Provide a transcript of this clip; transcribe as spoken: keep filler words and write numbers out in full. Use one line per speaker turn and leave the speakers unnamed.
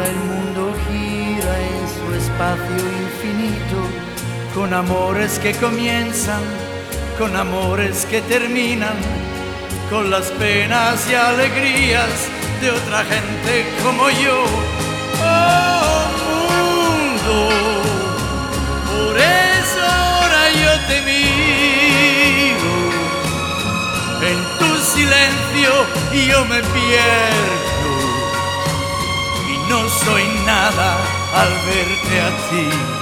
gira, el mundo gira en su espacio infinito, con amores que comienzan, con amores que terminan, con las penas y alegrías de otra gente como yo. Oh mundo, por eso ahora yo te miro, en tu silencio yo me pierdo y no soy nada al verte a ti.